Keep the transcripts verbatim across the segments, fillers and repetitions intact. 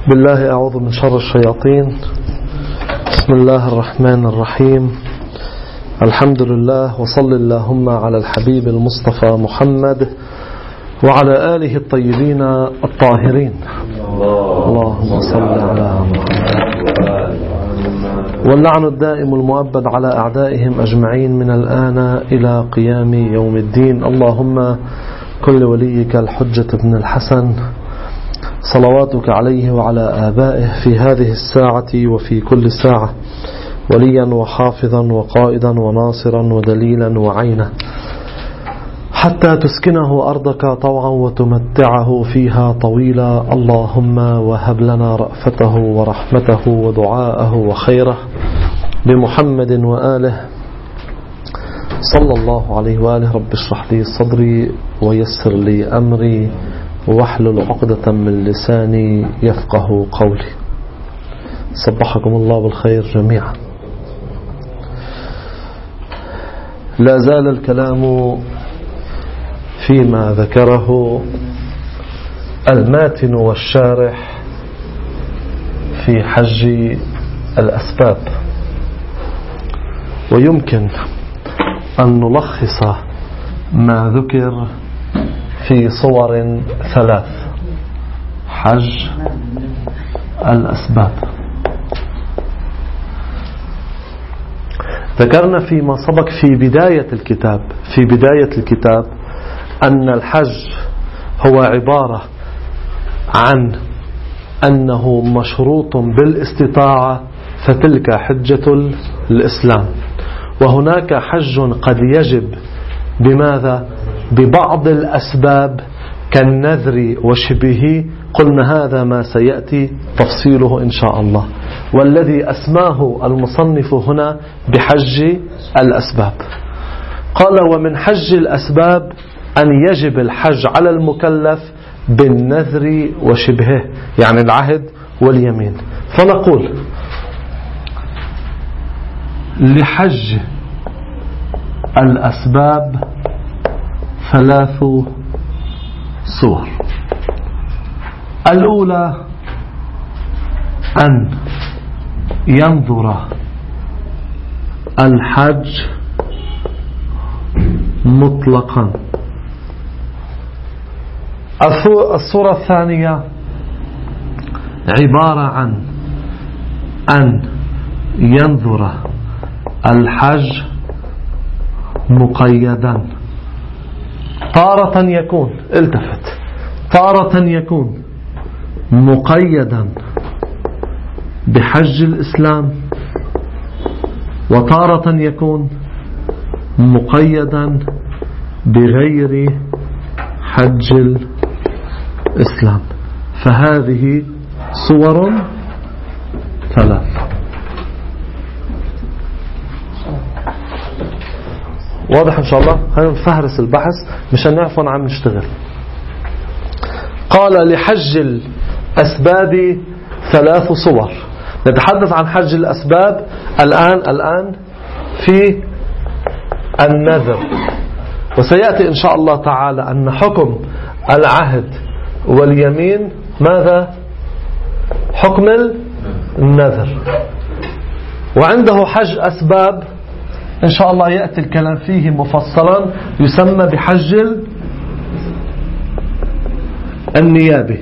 بسم الله، أعوذ من شر الشياطين. بسم الله الرحمن الرحيم. الحمد لله، وصل اللهم على الحبيب المصطفى محمد وعلى آله الطيبين الطاهرين. اللهم صل على محمد. واللعن الدائم المؤبد على أعدائهم أجمعين من الآن إلى قيام يوم الدين. اللهم كل وليك الحجة بن الحسن صلواتك عليه وعلى آبائه في هذه الساعة وفي كل ساعة وليا وحافظا وقائدا وناصرا ودليلا وعينا، حتى تسكنه أرضك طوعا وتمتعه فيها طويلا. اللهم وهب لنا رأفته ورحمته ودعاءه وخيره بمحمد وآله صلى الله عليه وآله. رب اشرح لي صدري ويسر لي أمري واحلل عقدة من لساني يفقه قولي. صبحكم الله بالخير جميعا. لا زال الكلام فيما ذكره الماتن والشارح في حج الأسباب، ويمكن أن نلخص ما ذكر في صور ثلاث: حج الأسباب. ذكرنا فيما سبق في بداية الكتاب في بداية الكتاب أن الحج هو عبارة عن أنه مشروط بالاستطاعة، فتلك حجة الإسلام. وهناك حج قد يجب بماذا؟ ببعض الأسباب كالنذر وشبهه. قلنا هذا ما سيأتي تفصيله إن شاء الله، والذي أسماه المصنف هنا بحج الأسباب. قال: ومن حج الأسباب أن يجب الحج على المكلف بالنذر وشبهه، يعني العهد واليمين. فنقول لحج الأسباب ثلاث صور. الأولى أن ينظر الحج مطلقا. الصورة الثانية عبارة عن أن ينظر الحج مقيدا. تارة يكون التفت تارة يكون مقيدا بحج الإسلام، وتارة يكون مقيدا بغير حج الإسلام. فهذه صور ثلاث. واضح إن شاء الله؟ خلينا نفهرس البحث مشان نعرف عم نشتغل. قال: لحج الأسباب ثلاث صور. نتحدث عن حج الأسباب الآن الآن في النذر، وسيأتي إن شاء الله تعالى أن حكم العهد واليمين ماذا؟ حكم النذر. وعنده حج أسباب إن شاء الله يأتي الكلام فيه مفصلا، يسمى بحج النيابي.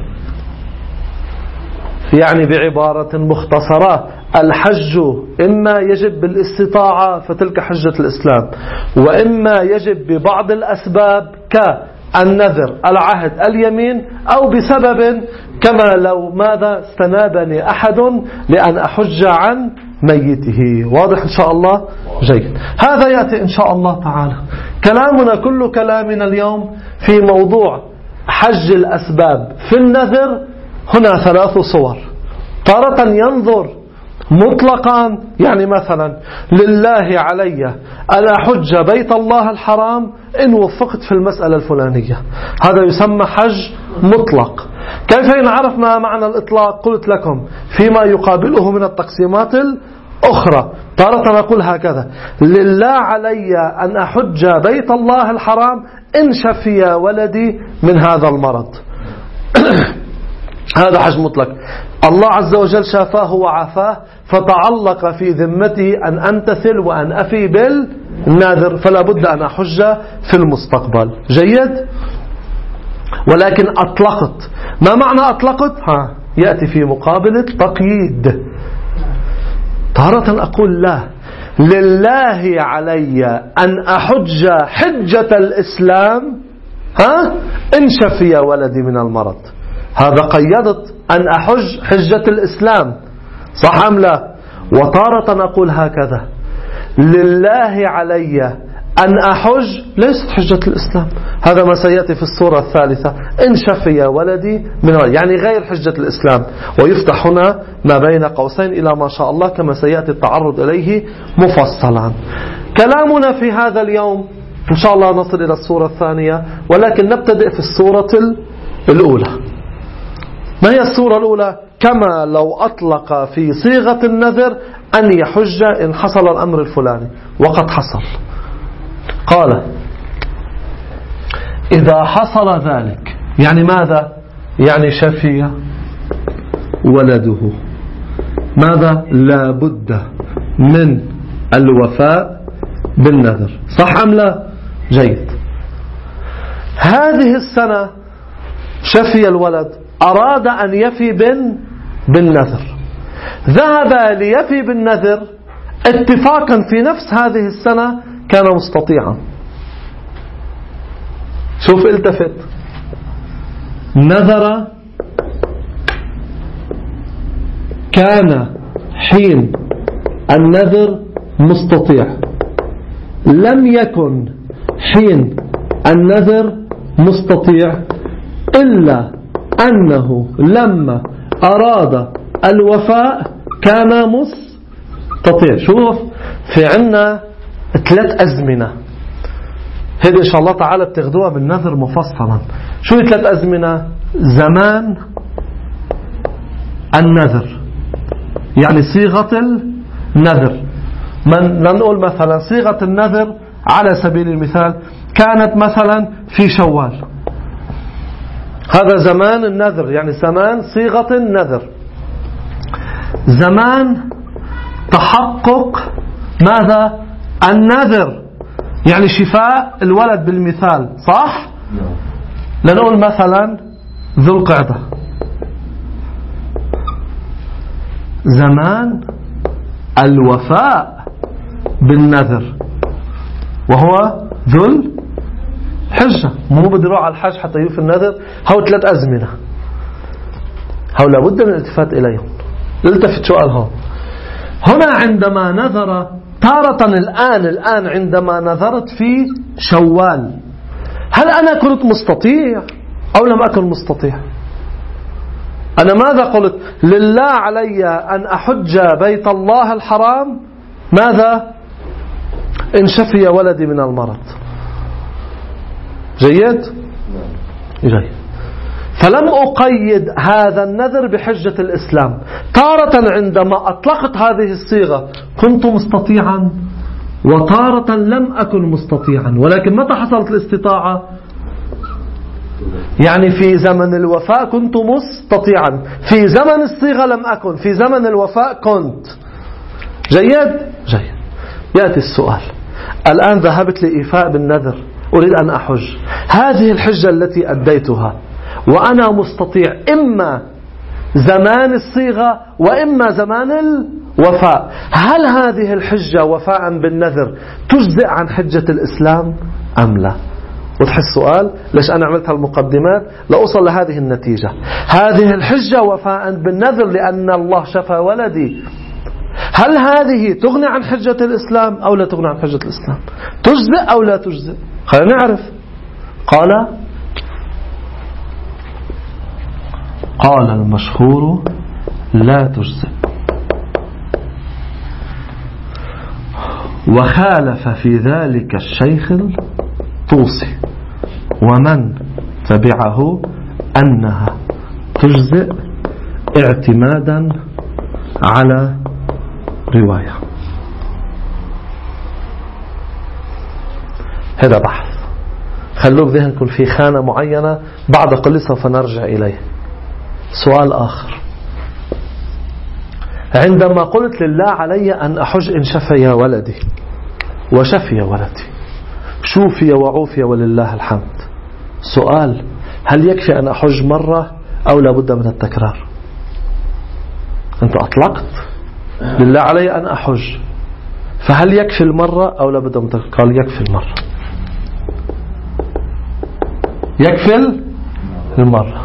يعني بعبارة مختصرة: الحج إما يجب بالاستطاعة فتلك حجة الإسلام، وإما يجب ببعض الأسباب كالنذر، العهد، اليمين، أو بسبب كما لو ماذا استنابني أحد لأن أحج عن ميته. واضح إن شاء الله؟ جيد. هذا يأتي إن شاء الله تعالى. كلامنا كل كلامنا اليوم في موضوع حج الأسباب في النذر. هنا ثلاث صور. تارة ينظر مطلقا، يعني مثلا: لله علي أن أحج بيت الله الحرام إن وفقت في المسألة الفلانية. هذا يسمى حج مطلق. كيف نعرف ما معنى الإطلاق؟ قلت لكم فيما يقابله من التقسيمات الأخرى. تارة نقول هكذا: لله علي أن أحج بيت الله الحرام إن شفي ولدي من هذا المرض. هذا حج مطلق. الله عز وجل شافاه وعافاه فتعلق في ذمته أن أمتثل وأن أفي بالنذر، فلا بد أن أحج في المستقبل. جيد. ولكن أطلقت، ما معنى أطلقت؟ ها يأتي في مقابل التقييد. تارة أقول لا، لله علي أن أحج حجة الإسلام ها إن شفي ولدي من المرض. هذا قيدت أن أحج حجة الإسلام، صح أم لا؟ وتارة أقول هكذا، لله علي أن أحج ليست حجة الإسلام، هذا ما سيأتي في السورة الثالثة، إن شفي ولدي من ولدي، يعني غير حجة الإسلام. ويفتح هنا ما بين قوسين إلى ما شاء الله كما سيأتي التعرض إليه مفصلا. كلامنا في هذا اليوم إن شاء الله نصل إلى السورة الثانية، ولكن نبتدئ في السورة الأولى. ما هي السورة الأولى؟ كما لو أطلق في صيغة النذر أن يحج إن حصل الأمر الفلاني، وقد حصل. قال إذا حصل ذلك، يعني ماذا؟ يعني شفي ولده، ماذا؟ لا بد من الوفاء بالنذر، صح أم لا؟ جيد. هذه السنة شفي الولد، أراد أن يفي بالنذر، ذهب ليفي بالنذر اتفاقا في نفس هذه السنة، كان مستطيعا. شوف التفت، نذر كان حين النذر مستطيع، لم يكن حين النذر مستطيع إلا أنه لما أراد الوفاء كان مستطيع. شوف، في عنا ثلاث أزمنة، هذه إن شاء الله تعالى بتاخدوها بالنذر مفصلا. شو ثلاث أزمنة؟ زمان النذر، يعني صيغة النذر. من نقول مثلا صيغة النذر على سبيل المثال كانت مثلا في شوال، هذا زمان النذر، يعني زمان صيغة النذر. زمان تحقق ماذا؟ النذر، يعني شفاء الولد بالمثال، صح؟ لنقول مثلا ذو القعدة. زمان الوفاء بالنذر وهو ذو الحجة، مو بده يروح على الحج حتى يوفي النذر. هو ثلاث أزمنة، هو لابد من الالتفات إليهم. التفت سؤال هون، هنا عندما نذر تارة، الآن الآن عندما نذرت في شوال، هل أنا كنت مستطيع أو لم أكن مستطيع؟ أنا ماذا قلت؟ لله علي أن أحج بيت الله الحرام، ماذا؟ إن شفي ولدي من المرض. جيد؟ جيد. فلم أقيد هذا النذر بحجة الإسلام. تارة عندما أطلقت هذه الصيغة كنت مستطيعا، وتارة لم أكن مستطيعا. ولكن متى حصلت الاستطاعة؟ يعني في زمن الوفاء كنت مستطيعا، في زمن الصيغة لم أكن، في زمن الوفاء كنت. جيد؟ جيد. يأتي السؤال، الآن ذهبت لإيفاء بالنذر، أريد أن أحج، هذه الحجة التي أديتها وأنا مستطيع، إما زمان الصيغة وإما زمان الوفاء، هل هذه الحجة وفاء بالنذر تجزئ عن حجة الإسلام أم لا؟ وضح السؤال. ليش أنا عملت هالمقدمات؟ لأوصل لهذه النتيجة. هذه الحجة وفاء بالنذر لأن الله شفى ولدي، هل هذه تغني عن حجة الإسلام أو لا تغني عن حجة الإسلام؟ تجزئ أو لا تجزئ؟ خلينا نعرف. قال قال المشهور لا تجزئ، وخالف في ذلك الشيخ الطوسي ومن تبعه أنها تجزئ اعتمادا على رواية. هذا بحث، خلوه بذهنكم في خانة معينة، بعد قليل سوف نرجع إليه. سؤال آخر. عندما قلت لله علي أن أحج إن شفي ولدي وشفي ولدي شوفي وعوفي ولله الحمد، سؤال: هل يكفي أن أحج مرة أو لابد من التكرار؟ أنت أطلقت لله علي أن أحج، فهل يكفي المرة أو لابد من التكرار؟ قال يكفي المرة، يكفي المرة.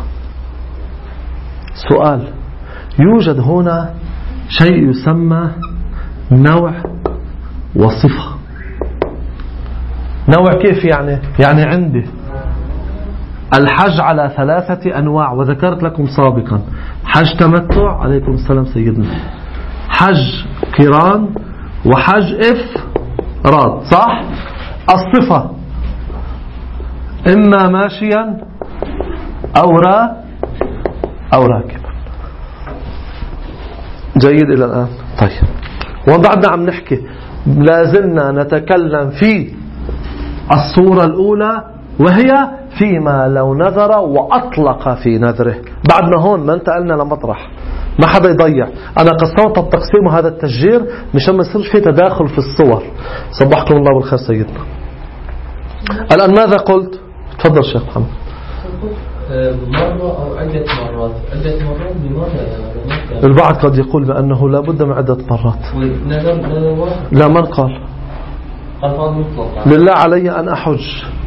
سؤال: يوجد هنا شيء يسمى نوع وصفة. نوع كيف يعني؟ يعني عندي الحج على ثلاثة أنواع، وذكرت لكم سابقا: حج تمتع، عليكم السلام سيدنا، حج قران، وحج إفراد، صح؟ الصفة إما ماشيا أو را أو راكبا. جيد إلى الآن؟ طيب، وبعدنا عم نحكي لازلنا نتكلم في الصورة الأولى، وهي فيما لو نذر وأطلق في نذره. بعدنا هون ما انتقلنا لمطرح، ما حدا يضيع. أنا قسمت التقسيم وهذا التشجير مشان ما يصيرش في تداخل في الصور. صبحكم الله بالخير سيدنا. الآن ماذا قلت؟ تفضل شيخ محمد. مرة أو عدة مرات. عدة مرات بمرة. البعض قد يقول بأنه لا بد من عدة مرات. نذر نذر واحد. لا، من قال؟ قال مطلق. لله علي أن أحج.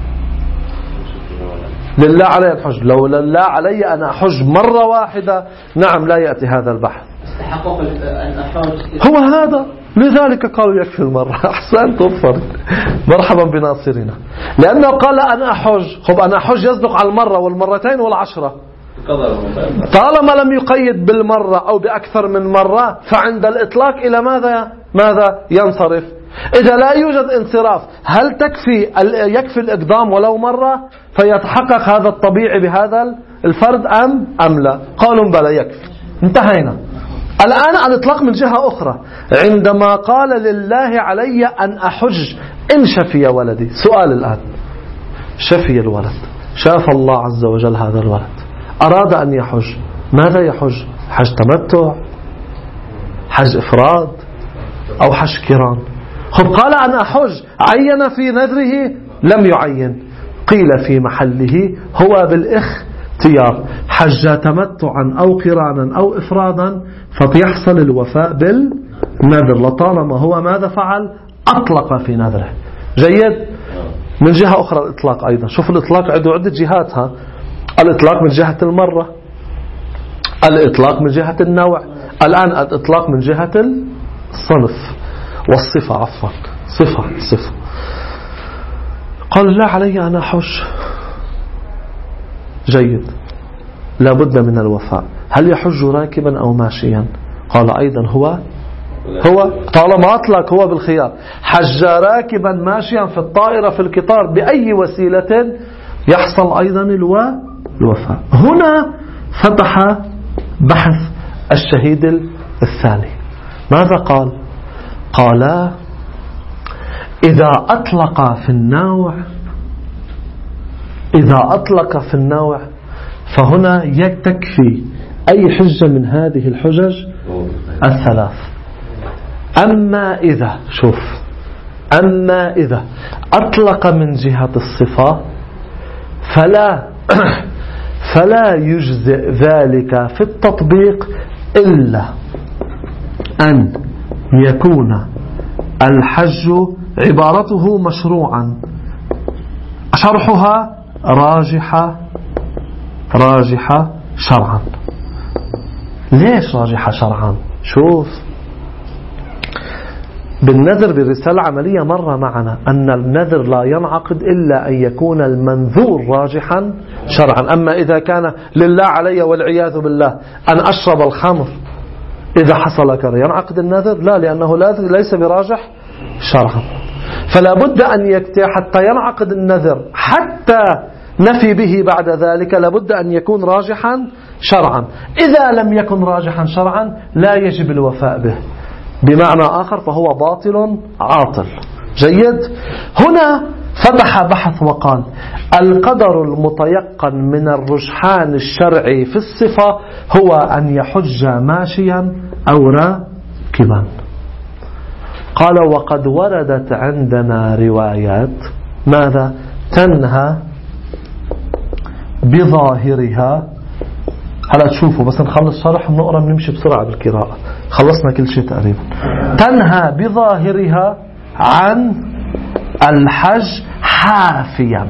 لله علي أن أحج. لو لله علي أن أحج مرة واحدة، نعم، لا يأتي هذا البحث. استحقق أن أحج. هو هذا، لذلك قالوا يكفي المرة. أحسنتم فرق. مرحبا بناصرنا. لأنه قال أن أحج، خب أن أحج يصدق على المرة والمرتين والعشرة. طالما لم يقيد بالمرة أو بأكثر من مرة، فعند الإطلاق إلى ماذا ماذا ينصرف؟ إذا لا يوجد انصراف، هل تكفي يكفي الإقدام ولو مرة فيتحقق هذا الطبيعي بهذا الفرد أم أم لا؟ قالوا بلى يكفي. انتهينا. الآن الإطلاق من جهة أخرى، عندما قال لله علي أن أحج إن شفي ولدي. سؤال الآن: شفي الولد، شاف الله عز وجل هذا الولد، أراد أن يحج، ماذا يحج؟ حج تمتع، حج إفراد، أو حج قران؟ خب قال أن أحج، عين في نذره؟ لم يعين. قيل في محله هو بالاختيار، حج تمتعا أو قرانا أو إفرادا، فيحصل الوفاء بالنذر لطالما هو ماذا فعل؟ أطلق في نذره. جيد. من جهة أخرى الإطلاق أيضا، شوف الإطلاق عنده عدة جهاتها. الإطلاق من جهة المرة، الإطلاق من جهة النوع، الآن الإطلاق من جهة الصنف والصفة. عفوا، صفة صفة. قال لا علي أنا حج. جيد، لابد من الوفاء. هل يحج راكبا أو ماشيا؟ قال أيضا هو هو طالما أطلق هو بالخيار، حج راكبا ماشيا في الطائرة في القطار بأي وسيلة، يحصل أيضا الوفاء. هنا فتح بحث الشهيد الثاني. ماذا قال؟ قال إذا أطلق في النوع إذا أطلق في النوع فهنا يكتفي أي حجة من هذه الحجج الثلاث. أما إذا شوف أما إذا أطلق من جهة الصفة فلا فلا يجزئ ذلك في التطبيق إلا أن يكون الحج عبارته مشروعا، شرحها راجحة راجحة شرعا. ليش راجحة شرعا؟ شوف، بالنذر بالرسالة العملية مرة معنا أن النذر لا ينعقد إلا أن يكون المنذور راجحا شرعا. أما إذا كان لله علي والعياذ بالله أن أشرب الخمر إذا حصل كذا ينعقد النذر؟ لا، لأنه ليس براجح شرعا. فلا بد أن يكتي حتى ينعقد النذر، حتى نفي به بعد ذلك لابد أن يكون راجحا شرعا. إذا لم يكن راجحا شرعا لا يجب الوفاء به. بمعنى آخر فهو باطل عاطل. جيد. هنا فتح بحث وقال القدر المتيقن من الرجحان الشرعي في الصفة هو أن يحج ماشيا أو راكبا. قال وقد وردت عندنا روايات ماذا تنهى بظاهرها. هلا تشوفوا بس نخلص شرح بنقرأ بنمشي بسرعة بالقراءة، خلصنا كل شيء تقريبا. تنهى بظاهرها عن الحج حافيا،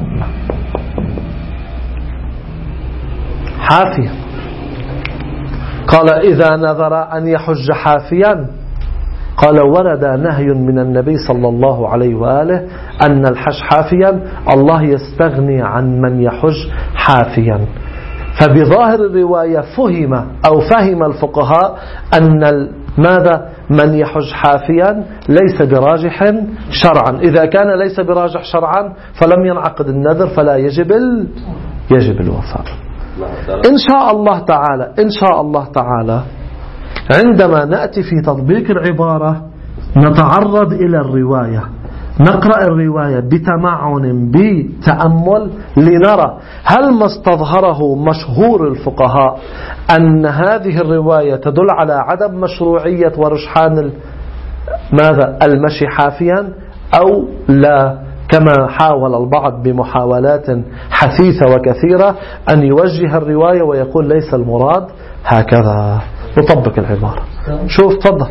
حافيا. قال إذا نذر أن يحج حافيا، قال ورد نهي من النبي صلى الله عليه وآله أن الحج حافيا، الله يستغني عن من يحج حافيا. فبظاهر الرواية فهم أو فهم الفقهاء أن ماذا من يحج حافيا ليس براجح شرعا. إذا كان ليس براجح شرعا فلم ينعقد النذر فلا يجب ال... يجب الوفاء. إن شاء الله تعالى إن شاء الله تعالى عندما نأتي في تطبيق العبارة نتعرض إلى الرواية، نقرأ الرواية بتمعن بتأمل لنرى هل ما استظهره مشهور الفقهاء أن هذه الرواية تدل على عدم مشروعية ورجحان ماذا المشي حافيا أو لا، كما حاول البعض بمحاولات حثيثة وكثيرة أن يوجه الرواية ويقول ليس المراد هكذا. نطبق العبارة. شوف تفضل.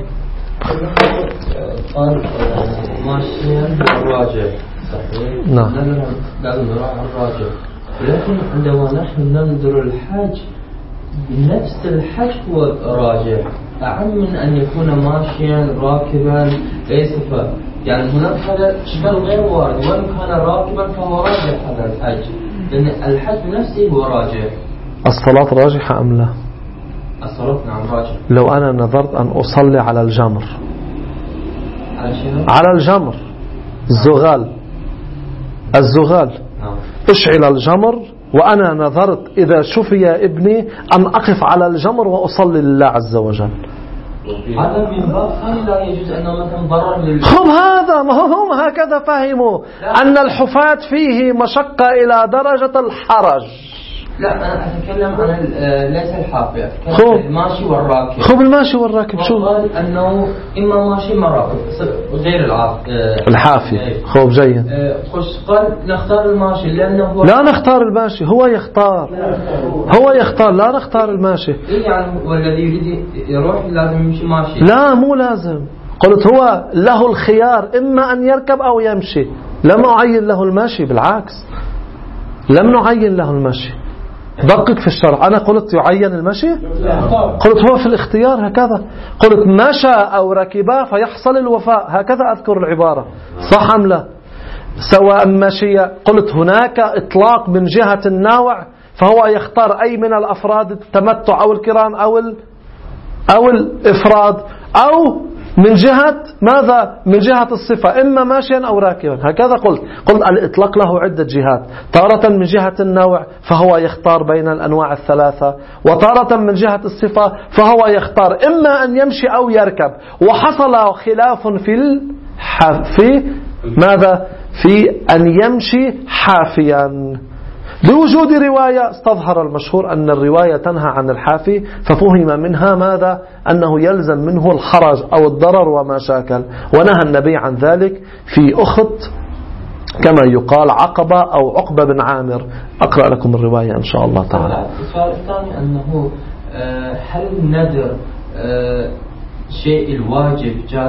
قال ماشيا الراجع صحيح. نعم. لازم نراعي الراجع، لكن عندما نحن ننظر الحج نفس الحج هو راجع أعم من أن يكون ماشيا راكبا ليس ف يعني هناك هذا إشكال غير وارد، وإن كان راكبا فهو راجع هذا الحج، لأن الحج نفسه هو راجع. الصلاة راجحة أم لا؟ الصلاة نعم راجع. لو أنا نظرت أن أصلي على الجمر، على شنو؟ على الجمر الزغال الزغال نعم. أشعل الجمر وأنا نظرت إذا شفي ابني أن أقف على الجمر وأصلي لله عز وجل، هذا من باب ثاني لا يجوز أنه مثلا ضرر لل... خب هذا ما هم هكذا فهموا أن الحفاة فيه مشقة إلى درجة الحرج. لا أنا أتكلم عن ليس الحافي، أتكلم عن الماشي والراكب. خب الماشي والراكب شو؟ قال أنه إما ماشي إما راكب غير العاف الحافي. خب جيد. خش قال نختار الماشي لأنه هو لا نختار الماشي، هو يختار هو يختار لا نختار الماشي. يعني والذي يريد يروح لازم يمشي ماشي؟ لا مو لازم، قلت هو له الخيار إما أن يركب أو يمشي، لم أعين له الماشي، بالعكس لم نعين له المشي. دقق في الشرع، أنا قلت يعين المشي؟ قلت هو في الاختيار هكذا، قلت مشى أو ركبا فيحصل الوفاء، هكذا أذكر العبارة صح أم لا؟ سواء مشي، قلت هناك إطلاق من جهة الناوع فهو يختار أي من الأفراد التمتع أو القران أو أو الإفراد، أو من جهة ماذا؟ من جهة الصفة، إما ماشيا أو راكبا، هكذا قلت. قلت الإطلاق له عدة جهات، تارة من جهة النوع فهو يختار بين الأنواع الثلاثة، وتارة من جهة الصفة فهو يختار إما أن يمشي أو يركب. وحصل خلاف في الحف في ماذا؟ في أن يمشي حافيا. لوجود رواية استظهر المشهور أن الرواية تنهى عن الحافي، ففهم منها ماذا؟ أنه يلزم منه الحرج أو الضرر وما شاكل، ونهى النبي عن ذلك في أخت كما يقال عقبة أو عقبة بن عامر. أقرأ لكم الرواية إن شاء الله تعالى. السؤال الثاني أنه هل النذر شيء الواجب جاز؟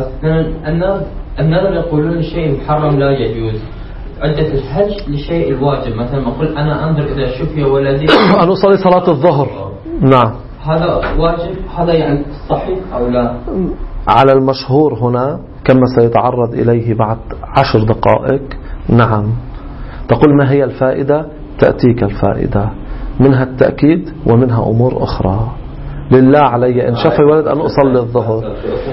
النذر يقولون الشيء المحرم لا يجوز، عدة الحج لشيء الواجب، مثلا ما أقول أنا أنظر إذا شفي ولدي أن أصلي صلاة الظهر، نعم هذا واجب، هذا يعني صحيح أو لا؟ على المشهور هنا كما سيتعرض إليه بعد عشر دقائق. نعم. تقول ما هي الفائدة؟ تأتيك الفائدة، منها التأكيد ومنها أمور أخرى. لله علي إن شفي ولد أن أصلي الظهر،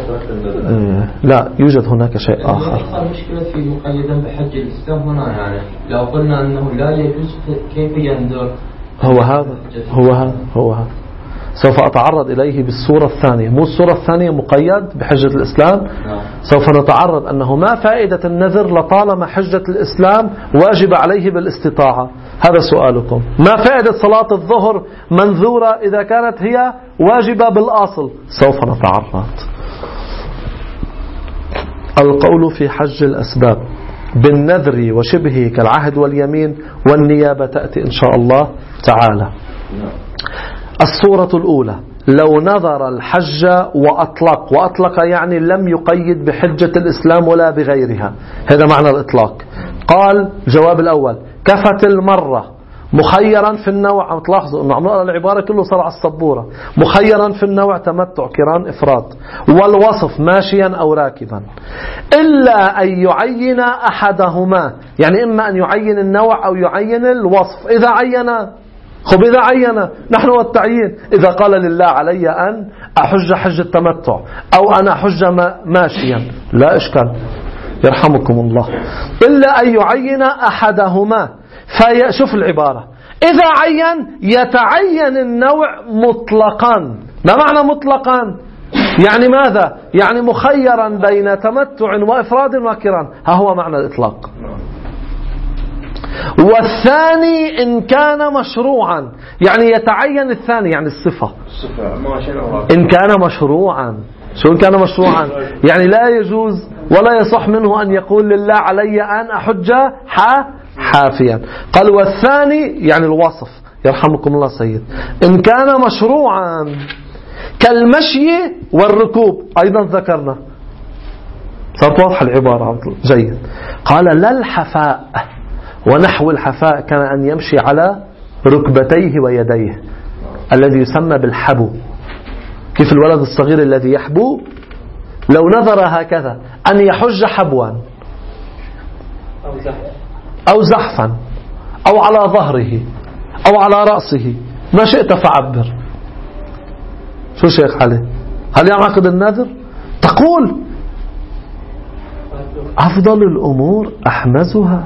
لا يوجد هناك شيء آخر. صار مشكلة في مقيدا بحج الإسلام هنا، يعني لو قلنا أنه لا يجوز كيف ينذر؟ هو هذا هو هذا هو هذا سوف أتعرض إليه بالصورة الثانية. مو الصورة الثانية مقيد بحجة الإسلام. سوف نتعرض أنه ما فائدة النذر لطالما حجة الإسلام واجب عليه بالاستطاعة. هذا سؤالكم. ما فائدة صلاة الظهر منذورة إذا كانت هي واجبة بالأصل؟ سوف نتعرض. القول في حج الأسباب بالنذر وشبهه كالعهد واليمين والنيابة تأتي إن شاء الله تعالى. الصورة الأولى: لو نذر الحج وأطلق، وأطلق يعني لم يقيد بحجة الإسلام ولا بغيرها، هذا معنى الإطلاق. قال الجواب الأول: كفت المرة مخيرا في النوع. عم تلاحظوا أنه عم نقرأ العبارة كله صار على السبورة. مخيرا في النوع تمتع كران إفراد، والوصف ماشيا أو راكبا، إلا أن يعين أحدهما، يعني إما أن يعين النوع أو يعين الوصف. إذا عين خب إذا عين نحن والتعيين، إذا قال لله علي أن أحج حج التمتع أو أنا أحج ماشيا لا إشكال يرحمكم الله، إلا أن يعين أحدهما. فشوف العبارة: إذا عين يتعين النوع مطلقا. ما معنى مطلقا؟ يعني ماذا؟ يعني مخيرا بين تمتع وإفراد وكران. ها هو معنى الإطلاق. والثاني إن كان مشروعا، يعني يتعين الثاني يعني الصفة. إن كان مشروعا. شو إن كان مشروعا؟ يعني لا يجوز ولا يصح منه أن يقول لله علي أن أحج حافيا. قال والثاني يعني الوصف، يرحمكم الله سيد، إن كان مشروعا كالمشي والركوب. أيضا ذكرنا، صارت واضحة العبارة. جيد. قال لا الحفاء، ونحو الحفاء كان أن يمشي على ركبتيه ويديه، الذي يسمى بالحبو. كيف الولد الصغير الذي يحبو، لو نظر هكذا أن يحج حبوا أو زحفا أو على ظهره أو على رأسه، ما شئت فعبر. شو شيخ علي؟ هل يعقد النذر؟ تقول أفضل الأمور أحمزها.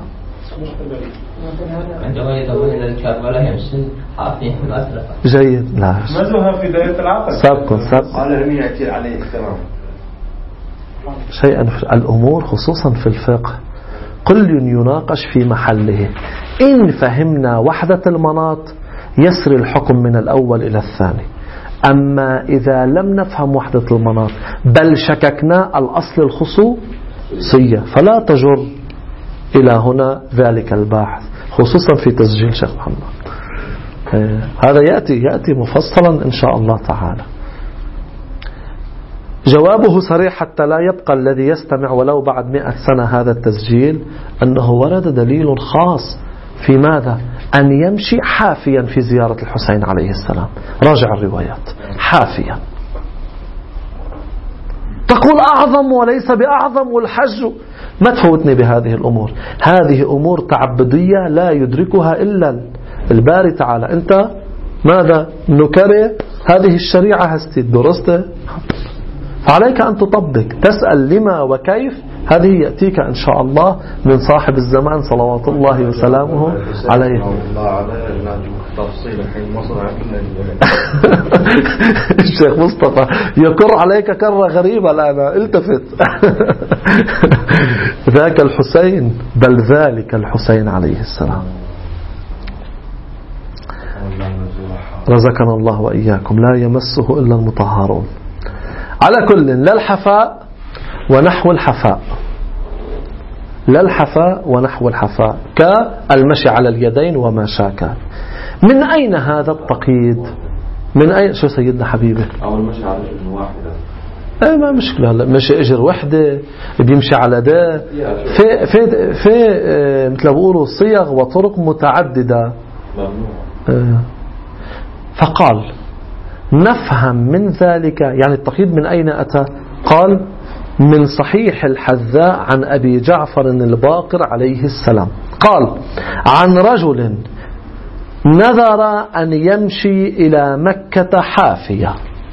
عندما يذهب إلى الكربلاء يمشي حافي الأسرة. جيد. لا أحمزها في بداية العقد. سابقا سابقا. قال لم يأتي عليه احترام. شيئا في الأمور خصوصا في الفقه كل يناقش في محله. إن فهمنا وحدة المناط يسري الحكم من الأول إلى الثاني. أما إذا لم نفهم وحدة المناط بل شككنا الأصل الخصوصية فلا تجر إلى هنا ذلك الباحث، خصوصا في تسجيل شيخ محمد. هذا يأتي يأتي مفصلا إن شاء الله تعالى. جوابه صريح حتى لا يبقى الذي يستمع ولو بعد مئة سنة هذا التسجيل أنه ورد دليل خاص في ماذا؟ أن يمشي حافيا في زيارة الحسين عليه السلام. راجع الروايات. حافيا. تقول أعظم وليس بأعظم والحج، ما تفوتني بهذه الأمور. هذه أمور تعبدية لا يدركها إلا الباري تعالى. أنت ماذا نكره هذه الشريعة هستي درسته، فعليك أن تطبق. تسأل لما وكيف، هذه يأتيك إن شاء الله من صاحب الزمان صلوات الله وسلامه عليه. الشيخ مصطفى يكر عليك كرة غريبة الآن، التفت. ذاك الحسين، بل ذلك الحسين عليه السلام. رزقنا الله وإياكم، لا يمسه إلا المطهرون. على كل، لا الحفاء ونحو الحفاء، لا الحفاء ونحو الحفاء كالمشي على اليدين وما شاكل. من أين هذا التقييد؟ من أين؟ شو سيدنا حبيبي؟ أو المشي على رجل واحدة. اي ما مشكلة، هلا مشي اجر وحده بيمشي على ده. في في في مثل ما بيقولوا صيغ وطرق متعددة. ممنوع. فقال نفهم من ذلك، يعني التقييد من أين أتى؟ قال من صحيح الحذاء عن أبي جعفر الباقر عليه السلام قال عن رجل نذر أن يمشي إلى مكة حافية.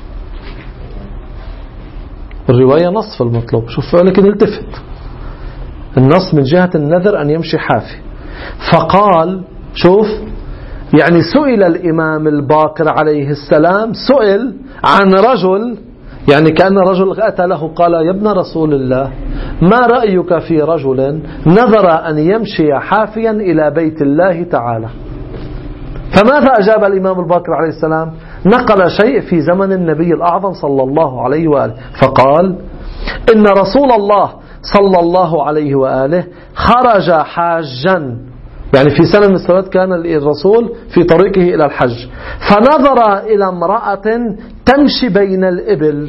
الرواية نص في المطلوب، شوف لكن التفت النص من جهة النذر أن يمشي حافي. فقال شوف يعني سئل الإمام الباقر عليه السلام، سئل عن رجل، يعني كأن رجل أتى له قال: يا ابن رسول الله، ما رأيك في رجل نذر أن يمشي حافيا إلى بيت الله تعالى؟ فماذا أجاب الإمام الباقر عليه السلام؟ نقل شيء في زمن النبي الأعظم صلى الله عليه وآله، فقال: إن رسول الله صلى الله عليه وآله خرج حاجا، يعني في سنة من السنوات كان الرسول في طريقه إلى الحج، فنظر إلى امرأة تمشي بين الإبل،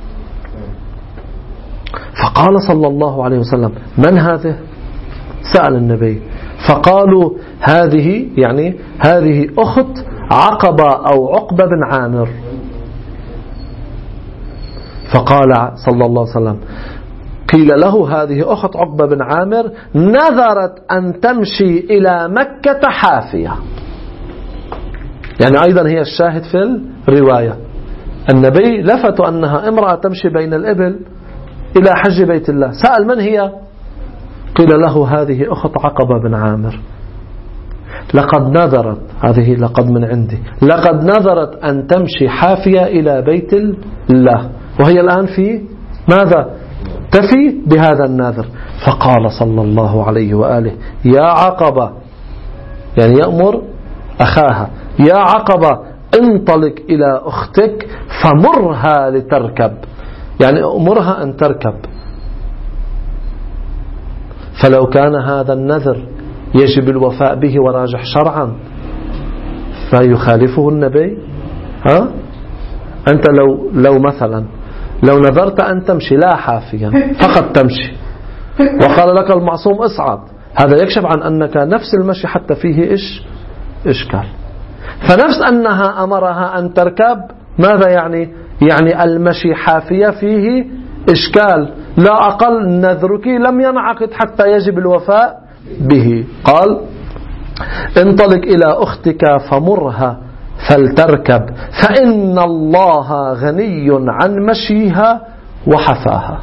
فقال صلى الله عليه وسلم: من هذه؟ سأل النبي، فقالوا: هذه يعني هذه أخت عقبة أو عقبة بن عامر. فقال صلى الله عليه وسلم: قيل له: هذه أخت عقبة بن عامر نذرت أن تمشي إلى مكة حافية. يعني أيضا هي الشاهد في الرواية، النبي لفت أنها امرأة تمشي بين الإبل إلى حج بيت الله. سأل: من هي؟ قيل له: هذه أخت عقبة بن عامر، لقد نذرت، هذه لقد من عندي، لقد نذرت أن تمشي حافية إلى بيت الله، وهي الآن في ماذا؟ تفي بهذا النذر. فقال صلى الله عليه وآله: يا عقبة، يعني يأمر أخاها: يا عقبة، انطلق إلى أختك فمرها لتركب، يعني أمرها أن تركب. فلو كان هذا النذر يجب الوفاء به وراجح شرعا فيخالفه النبي. ها؟ أنت لو لو مثلا لو نذرت أن تمشي لا حافيا فقط تمشي، وقال لك المعصوم اصعد، هذا يكشف عن أنك نفس المشي حتى فيه إيش إشكال. فنفس أنها أمرها أن تركب، ماذا يعني؟ يعني المشي حافية فيه إشكال، لا أقل نذرك لم ينعقد حتى يجب الوفاء به. قال: انطلق إلى أختك فمرها فلتركب فإن الله غني عن مشيها وحفاها.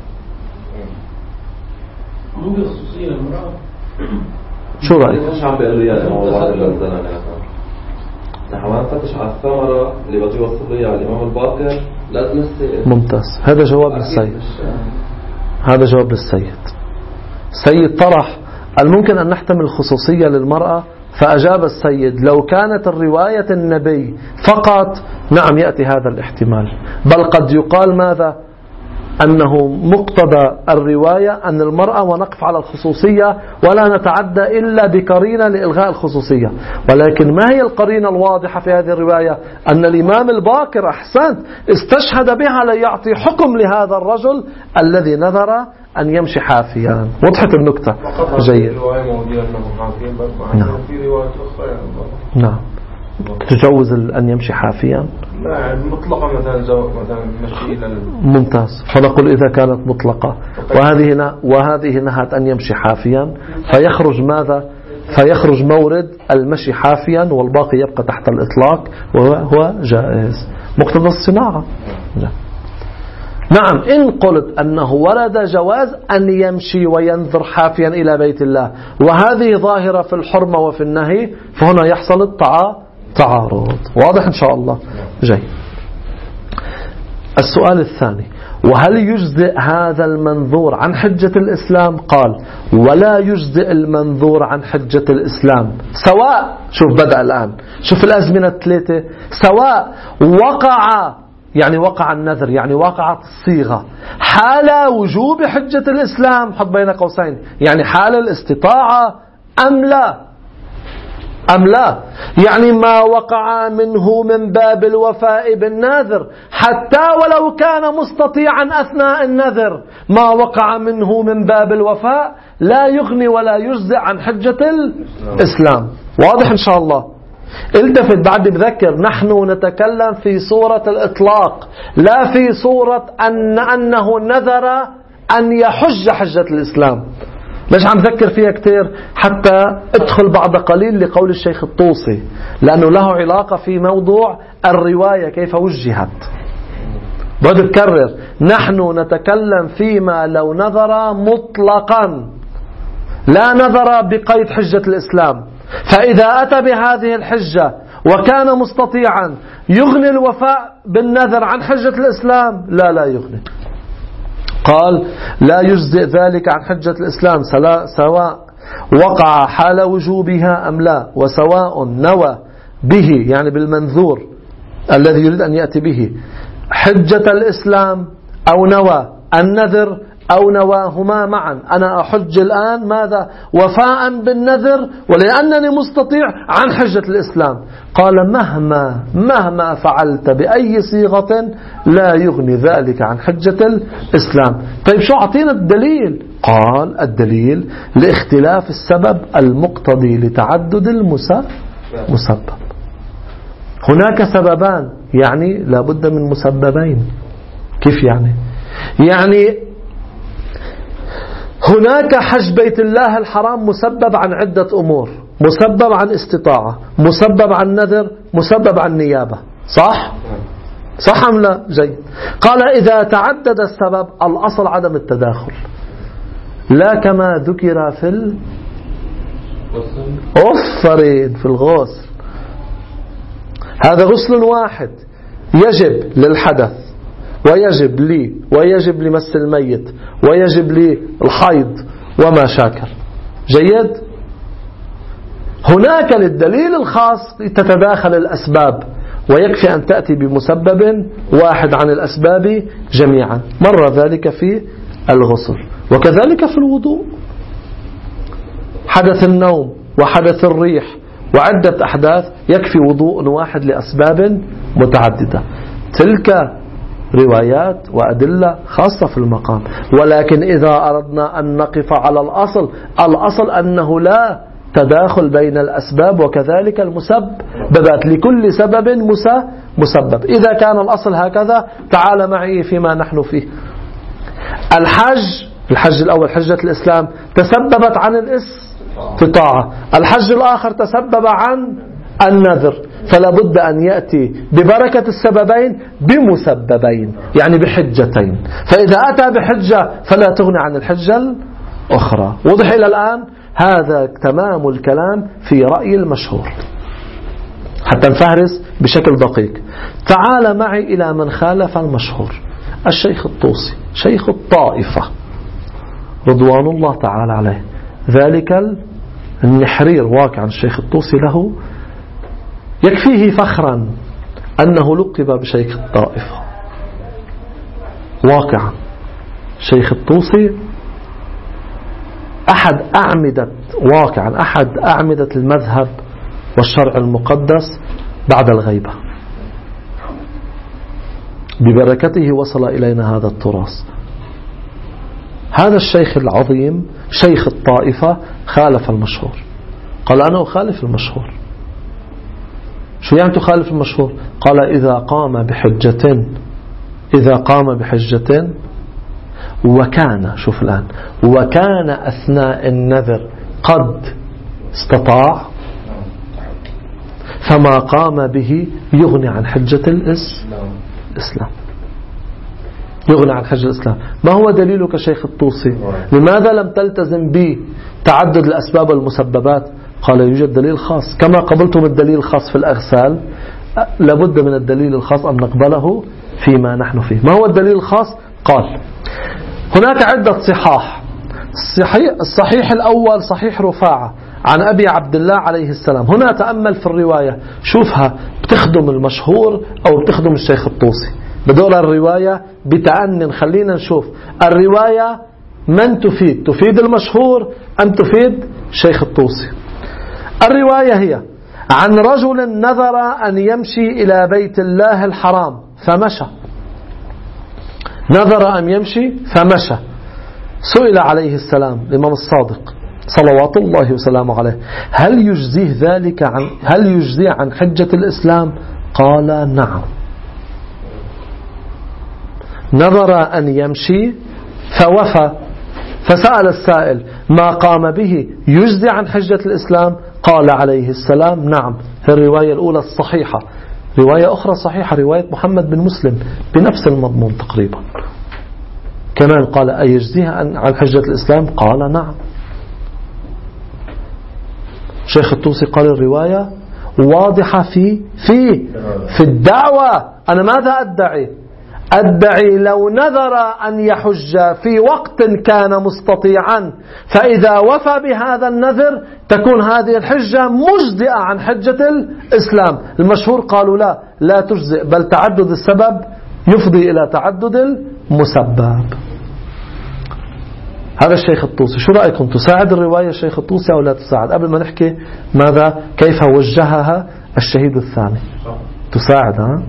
شو رأيك؟ ليش عم بيقول لي يا الإمام نحن ما نفتش على الثمرة اللي بده يوصل لي على الإمام الباقر لا تمسك. ممتاز، هذا جواب للسيد، هذا جواب للسيد. السيد طرح الممكن أن نحتمل الخصوصية للمرأة، فأجاب السيد: لو كانت الرواية النبي فقط نعم يأتي هذا الاحتمال، بل قد يقال ماذا؟ أنه مقتضى الرواية أن المرأة، ونقف على الخصوصية ولا نتعدى إلا بقرينة لإلغاء الخصوصية. ولكن ما هي القرينة الواضحة في هذه الرواية؟ أن الإمام الباقر أحسنت استشهد بها ليعطي حكم لهذا الرجل الذي نذر أن يمشي حافيا. وضحت النكتة؟ جيد. نعم. نعم. تجوز أن يمشي حافيا؟ لا، مطلقة مثلا مثلا مشي إلى ممتاز. فنقول إذا كانت مطلقة وهذه وهذه نهت أن يمشي حافيا، فيخرج ماذا؟ فيخرج مورد المشي حافيا والباقي يبقى تحت الإطلاق وهو جائز، مقتضى الصناعة. نعم، إن قلت أنه ورد جواز أن يمشي وينذر حافيا إلى بيت الله وهذه ظاهرة في الحرمة وفي النهي، فهنا يحصل التعارض. واضح إن شاء الله؟ جيد. السؤال الثاني: وهل يجزئ هذا المنذور عن حجة الإسلام؟ قال: ولا يجزئ المنذور عن حجة الإسلام، سواء، شوف بدأ الآن، شوف الأزمنة الثلاثة، سواء وقع، يعني وقع النذر، يعني وقعت الصيغة حال وجوب حجة الإسلام، حط بين قوسين، يعني حال الاستطاعة أم لا أم لا، يعني ما وقع منه من باب الوفاء بالنذر حتى ولو كان مستطيعا أثناء النذر، ما وقع منه من باب الوفاء لا يغني ولا يجزئ عن حجة الإسلام. واضح إن شاء الله؟ التفت بعد بذكر، نحن نتكلم في صورة الإطلاق لا في صورة أن أنه نذر أن يحج حجة الإسلام. ليش عم ذكر فيها كتير؟ حتى ادخل بعد قليل لقول الشيخ الطوسي، لأنه له علاقة في موضوع الرواية كيف وجهت. بدي أكرر، نحن نتكلم فيما لو نذر مطلقا لا نذر بقيد حجة الإسلام، فإذا أتى بهذه الحجة وكان مستطيعا يغني الوفاء بالنذر عن حجة الإسلام؟ لا لا يغني. قال لا يجزئ ذلك عن حجة الإسلام سواء وقع حال وجوبها أم لا، وسواء نوى به يعني بالمنذور الذي يريد أن يأتي به حجة الإسلام أو نوى النذر أو نواهما معا. أنا أحج الآن ماذا؟ وفاء بالنذر ولأنني مستطيع عن حجة الإسلام. قال مهما مهما فعلت بأي صيغة لا يغني ذلك عن حجة الإسلام. طيب شو أعطينا الدليل؟ قال الدليل لاختلاف السبب المقتضي لتعدد المسبب. هناك سببان يعني لابد من مسببين. كيف يعني؟ يعني هناك حج بيت الله الحرام مسبب عن عدة أمور، مسبب عن استطاعة، مسبب عن نذر، مسبب عن نيابة. صح؟ صح أم لا؟ جيد. قال إذا تعدد السبب الأصل عدم التداخل، لا كما ذكر في ال... أفرين في الغسل. هذا غسل واحد يجب للحدث ويجب لي ويجب لمس الميت ويجب للحيض وما شاكل. جيد. هناك للدليل الخاص تتداخل الأسباب ويكفي أن تأتي بمسبب واحد عن الأسباب جميعا. مر ذلك في الغسل وكذلك في الوضوء. حدث النوم وحدث الريح وعدة أحداث يكفي وضوء واحد لأسباب متعددة. تلك روايات وأدلة خاصة في المقام. ولكن إذا أردنا أن نقف على الأصل، الأصل أنه لا تداخل بين الأسباب وكذلك المسببات، لكل سبب مسبب. إذا كان الأصل هكذا تعال معي فيما نحن فيه. الحج الحج الأول حجة الإسلام تسببت عن الاستطاعة، الحج الآخر تسبب عن النذر، فلا بد أن يأتي ببركة السببين بمسببين يعني بحجتين. فإذا أتى بحجة فلا تغني عن الحجة الأخرى. وضح إلى الآن؟ هذا تمام الكلام في رأي المشهور حتى نفهرس بشكل دقيق. تعال معي إلى من خالف المشهور. الشيخ الطوسي شيخ الطائفة رضوان الله تعالى عليه، ذلك النحرير واقعا الشيخ الطوسي له يكفيه فخرا أنه لقب بشيخ الطائفة. واقعا شيخ الطوسي أحد أعمدة واقعا أحد أعمدة المذهب والشرع المقدس بعد الغيبة. ببركته وصل إلينا هذا التراث. هذا الشيخ العظيم شيخ الطائفة خالف المشهور. قال أنا أخالف المشهور. شو يعني تخالف المشهور؟ قال إذا قام بحجة إذا قام بحجة وكان شوف الآن وكان أثناء النذر قد استطاع فما قام به يغني عن حجة الإسلام، يغني عن حجة الإسلام. ما هو دليلك شيخ الطوسي؟ لماذا لم تلتزم بتعدد الأسباب والمسببات؟ قال يوجد دليل خاص. كما قبلتم الدليل الخاص في الأغسال لابد من الدليل الخاص أن نقبله فيما نحن فيه. ما هو الدليل الخاص؟ قال هناك عدة صحاح. الصحيح, الصحيح الأول صحيح رفاعة عن أبي عبد الله عليه السلام. هنا تأمل في الرواية، شوفها بتخدم المشهور أو بتخدم الشيخ الطوسي. بدور الرواية بتأنن. خلينا نشوف الرواية من تفيد، تفيد المشهور أم تفيد الشيخ الطوسي. الرواية هي عن رجل نذر أن يمشي إلى بيت الله الحرام فمشى. نذر أن يمشي فمشى. سئل عليه السلام الإمام الصادق صلوات الله وسلامه عليه هل يجزيه ذلك عن هل يجزيه عن حجة الإسلام؟ قال نعم. نذر أن يمشي فوفى، فسأل السائل ما قام به يجزي عن حجة الإسلام؟ قال عليه السلام نعم. في الرواية الأولى الصحيحة. رواية أخرى صحيحة رواية محمد بن مسلم بنفس المضمون تقريبا كمان قال أيجزيها عن حجة الإسلام؟ قال نعم. شيخ الطوسي قال الرواية واضحة في في في الدعوة. أنا ماذا أدعي؟ أدعي لو نذر أن يحج في وقت كان مستطيعا، فإذا وفى بهذا النذر تكون هذه الحجة مجزئة عن حجة الإسلام. المشهور قالوا لا لا تجزئ، بل تعدد السبب يفضي إلى تعدد المسبب. هذا الشيخ الطوسي. شو رأيكم؟ تساعد الرواية الشيخ الطوسي أو لا تساعد؟ قبل ما نحكي ماذا كيف وجهها الشهيد الثاني. تساعد ها؟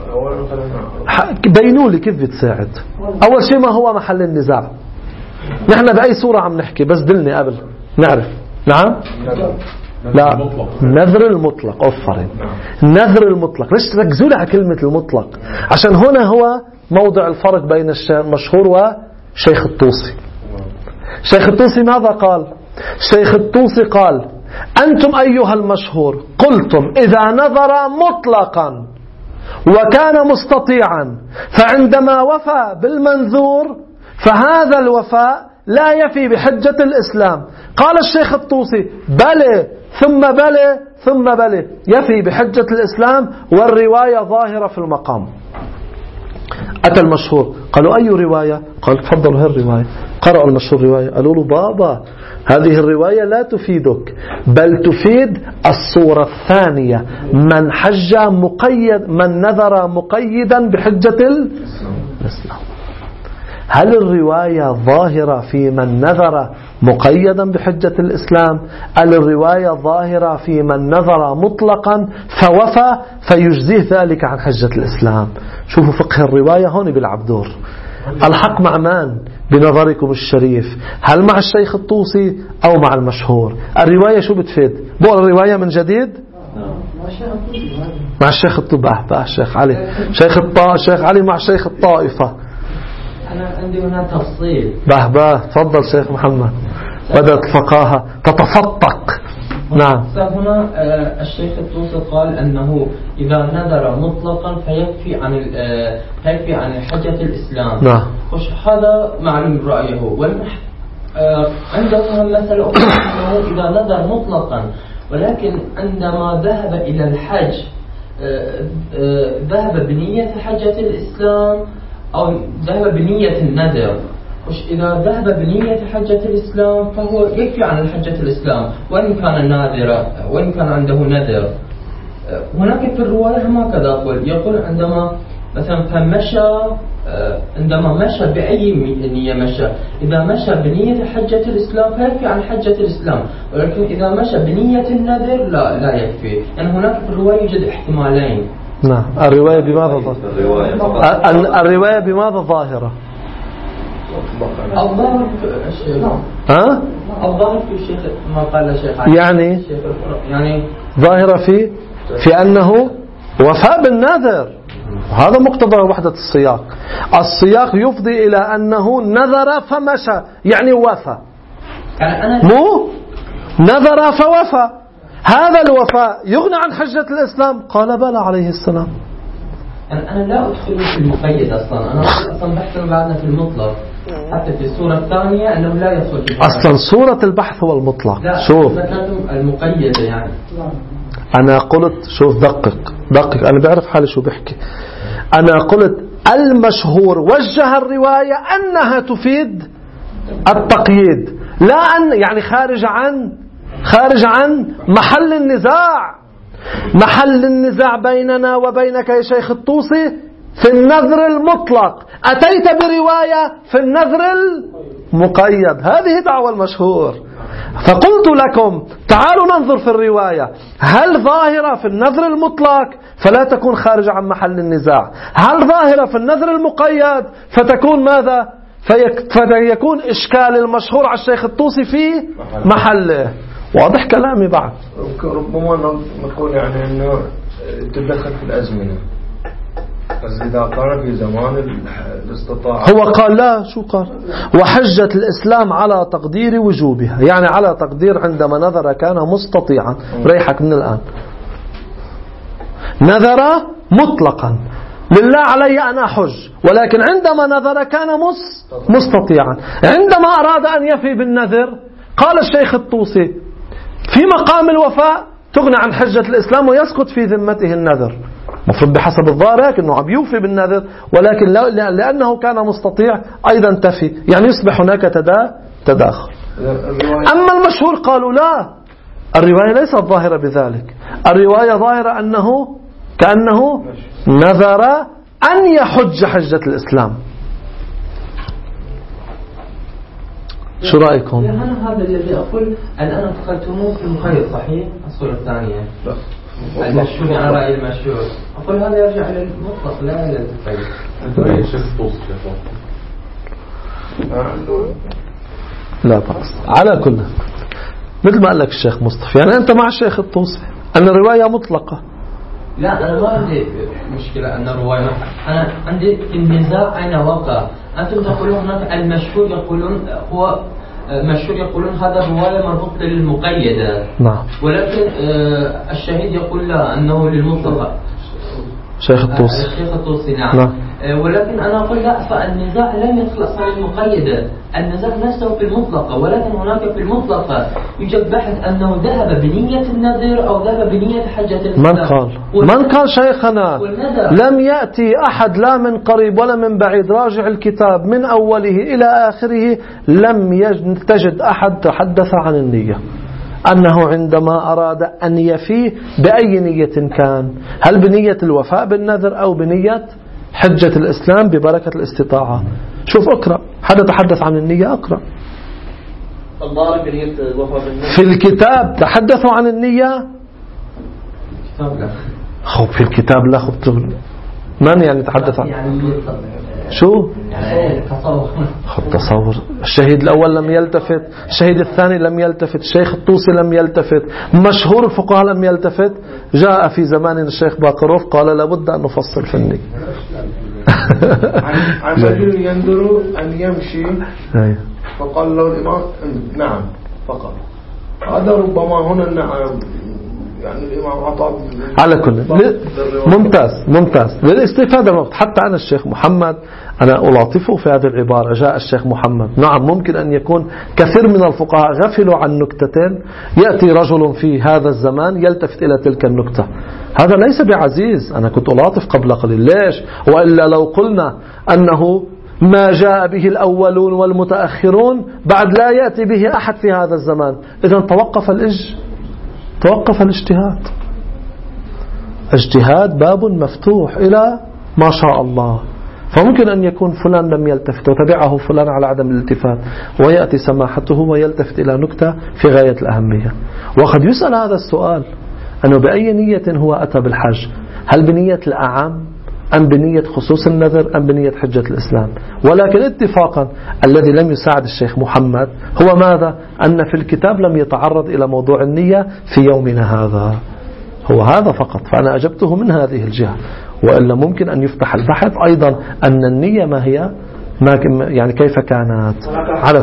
بينوا لي كيف بتساعد. أول شيء ما هو محل النزاع؟ نحن بأي صورة عم نحكي؟ بس دلني قبل نعرف. نعم لا نذر المطلق. أوفرين نذر المطلق. ليش تركزوا لي على كلمة المطلق؟ عشان هنا هو موضع الفرق بين المشهور وشيخ الطوسي. شيخ الطوسي ماذا قال؟ شيخ الطوسي قال أنتم أيها المشهور قلتم إذا نذر مطلقا وكان مستطيعا، فعندما وفى بالمنذور فهذا الوفاء لا يفي بحجة الإسلام. قال الشيخ الطوسي بلى ثم بلى ثم بلى يفي بحجة الإسلام، والرواية ظاهرة في المقام. أتى المشهور قالوا أي رواية؟ قال تفضلوا هذه الرواية. قرأوا المشهور رواية، قالوا له بابا هذه الرواية لا تفيدك، بل تفيد الصورة الثانية من حج مقيد، من نذر مقيدا بحجة الإسلام. هل الرواية ظاهرة في من نذر مقيدا بحجة الإسلام؟ هل الرواية ظاهرة في من نذر مطلقا فوفى فيجزيه ذلك عن حجة الإسلام؟ شوفوا فقه الرواية هون بيلعب دور. الحق مع من بنظركم الشريف؟ هل مع الشيخ الطوسي أو مع المشهور؟ الرواية شو بتفيد؟ بقول الرواية من جديد مع الشيخ الطبع بقى الشيخ علي شيخ الطا شيخ علي مع شيخ الطائفة. أنا عندي هنا تفصيل. به به تفضل شيخ محمد. بدأت الفقاهة تتفتق. نعم. هنا الشيخ الطوسي قال أنه إذا نذر مطلقا فيكفي عن يكفي عن حجة الإسلام. نعم. وش هذا معلوم رأيه. وعندنا مثل أخرى أنه إذا نذر مطلقا ولكن عندما ذهب إلى الحج ذهب بنية حجة الإسلام أو ذهب بنية النذر. إذا ذهب بنية حجة الإسلام فهو يكفي عن حجة الإسلام وإن كان ناذرا وإن كان عنده نذر. هناك في الرواية ما كذا يقول يقول عندما مثلا فمشى عندما مشى بأي نية مشى، إذا مشى بنية حجة الإسلام فيكفي عن حجة الإسلام، ولكن إذا مشى بنية النذر لا لا يكفي. يعني هناك في الرواية يوجد احتمالين. نعم. الرواية بماذا ظاهرة؟ الرواية بماذا ظاهرة؟ الظاهر الشيخ ها؟ الظاهر في الشيخ ما قال الشيخ يعني يعني ظاهرة في في أنه وفاء بالنذر. هذا مقتضى وحدة السياق. السياق يفضي إلى أنه نذر فمشى يعني وفى، مو نذر فوفى. هذا الوفاء يغني عن حجة الإسلام؟ قال بلى عليه السلام. أنا لا أدخل في المقيد أصلا. أنا أصلا بحث بعدنا في المطلق، حتى في الصورة الثانية أنه لا يدخل في أصلا صورة البحث هو المطلق. شوف المقيدة يعني أنا قلت شوف دقق دقق أنا بعرف حالي شو بحكي. أنا قلت المشهور وجه الرواية أنها تفيد التقييد، لا أن يعني خارج عن خارج عن محل النزاع. محل النزاع بيننا وبينك يا شيخ الطوسي في النذر المطلق، أتيت برواية في النذر المقيد. هذه دعوة المشهور. فقلت لكم تعالوا ننظر في الرواية، هل ظاهرة في النذر المطلق فلا تكون خارج عن محل النزاع، هل ظاهرة في النذر المقيد فتكون ماذا فيكون إشكال المشهور على الشيخ الطوسي في محله. واضح كلامي بعد؟ ربما نقول يعني أنه تدخل في الأزمنة، بس إذا كان في زمان الاستطاعة. هو قال لا، شو قال؟ وحجة الإسلام على تقدير وجوبها، يعني على تقدير عندما نذر كان مستطيعا. ريحك من الآن نذر مطلقا لله علي أن أحج، ولكن عندما نذر كان مستطيعا. عندما أراد أن يفي بالنذر قال الشيخ الطوسي في مقام الوفاء تغني عن حجة الإسلام ويسقط في ذمته النذر. مفروض بحسب الظاهر هيك أنه عم يوفي بالنذر، ولكن لأنه كان مستطيع أيضا تفي، يعني يصبح هناك تدا تداخل. أما المشهور قالوا لا، الرواية ليست ظاهرة بذلك، الرواية ظاهرة أنه كأنه نذر أن يحج حجة الإسلام. شو رأيكم؟ أنا هذا الذي أقول الآن أدخلتموه في المقيد، صحيح؟ الصورة الثانية المشهور على رأي المشهور، أقول هذا يرجع إلى المطلق لا إلى المقيد. لا بأس. على كل مثل ما قال لك الشيخ مصطفى، يعني أنت مع الشيخ الطوسي أن الرواية مطلقة. لا أنا ما عندي مشكلة أن الرواية، أنا عندي النزاع أين وقع. أنتم تقولون هناك المشهور يقولون هو مشهور يقولون هذا الرواية مربوط للمقيدة، نعم، ولكن الشهيد يقول لا أنه للمطلقة. شيخ الطوسي الشيخ الطوسي نعم. نعم. ولكن أنا أقول لا، فالنزاع لم يخلص عن المقيدة، النزاع نفسه في المطلقة، ولكن هناك في المطلقة يوجد بحث أنه ذهب بنية النذر أو ذهب بنية حجة الإسلام. من قال؟ من قال شيخنا؟ لم يأتي أحد لا من قريب ولا من بعيد، راجع الكتاب من أوله إلى آخره لم تجد أحد تحدث عن النية، أنه عندما أراد أن يفيه بأي نية كان، هل بنية الوفاء بالنذر أو بنية حجة الإسلام ببركة الاستطاعة. شوف اقرأ، حدا تحدث عن النية؟ اقرأ في الكتاب تحدثوا عن النية. خب في الكتاب لا خب تغل من يعني تحدث عن شو خب تصور. الشهيد الأول لم يلتفت، الشهيد الثاني لم يلتفت، الشيخ الطوسي لم يلتفت، مشهور الفقهاء لم يلتفت. جاء في زمان الشيخ باقروف قال لابد أن نفصل في النية. عن رجل ينظر أن يمشي فقال له الإمام نعم فقط. هذا ربما هنا النعم يعني الإمام عطاء على كل ممتاز ممتاز للاستفادة الوقت. حتى أنا الشيخ محمد أنا ألاطفه في هذه العبارة، جاء الشيخ محمد. نعم ممكن أن يكون كثير من الفقهاء غفلوا عن نكتتين، يأتي رجل في هذا الزمان يلتفت إلى تلك النكتة، هذا ليس بعزيز. أنا كنت ألاطف قبل قليل، ليش؟ وإلا لو قلنا أنه ما جاء به الأولون والمتأخرون بعد لا يأتي به أحد في هذا الزمان، إذن توقف الإج توقف الاجتهاد. اجتهاد باب مفتوح إلى ما شاء الله، فممكن أن يكون فلان لم يلتفت وتبعه فلان على عدم الالتفات، ويأتي سماحته ويلتفت إلى نكتة في غاية الأهمية. وقد يسأل هذا السؤال أنه بأي نية هو أتى بالحج، هل بنية الأعم أم بنية خصوص النذر أم بنية حجة الإسلام؟ ولكن اتفاقا الذي لم يساعد الشيخ محمد هو ماذا؟ أن في الكتاب لم يتعرض إلى موضوع النية في يومنا هذا، هو هذا فقط. فأنا أجبته من هذه الجهة، وإلا ممكن أن يفتح البحث أيضا أن النية ما هي ما يعني كيف كانت على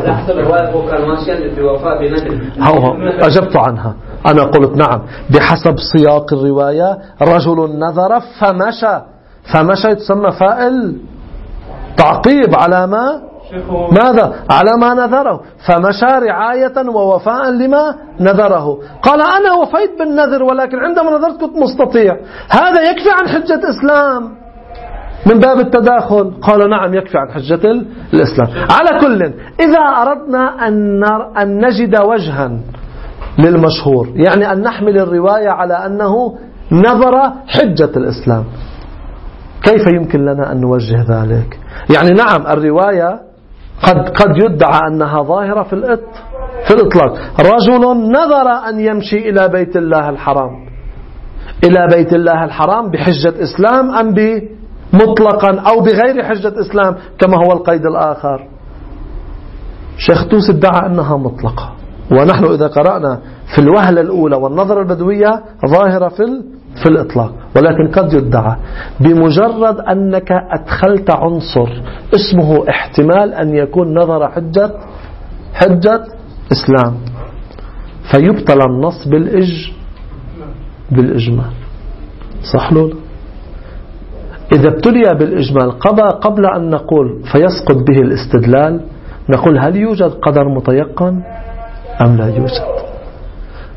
هو أجبت عنها. أنا قلت نعم بحسب سياق الرواية رجل نذر فمشى، فمشى تسمى فائل تعقيب على ما ماذا؟ على ما نذره، فمشى رعاية ووفاء لما نذره. قال أنا وفيت بالنذر ولكن عندما نذرت كنت مستطيع، هذا يكفي عن حجة إسلام من باب التداخل. قال نعم يكفي عن حجة الإسلام. على كل إذا أردنا أن, أن نجد وجها للمشهور، يعني أن نحمل الرواية على أنه نذر حجة الإسلام، كيف يمكن لنا أن نوجه ذلك؟ يعني نعم الرواية قد قد يدعى أنها ظاهرة في الإط في الإطلاق. رجل نذر أن يمشي إلى بيت الله الحرام، إلى بيت الله الحرام بحجة إسلام أم بمطلقا أو بغير حجة إسلام كما هو القيد الآخر. شيخ توس ادعى أنها مطلقة، ونحن إذا قرأنا في الوهلة الأولى والنظرة البدوية ظاهرة في في الإطلاق، ولكن قد يدعى بمجرد أنك أدخلت عنصر اسمه احتمال أن يكون نظر حجة حجة إسلام، فيبطل النص بالإج بالإجمال. صح لولا؟ إذا ابتلي بالإجمال قبل أن نقول فيسقط به الاستدلال، نقول هل يوجد قدر متيقن أم لا يوجد؟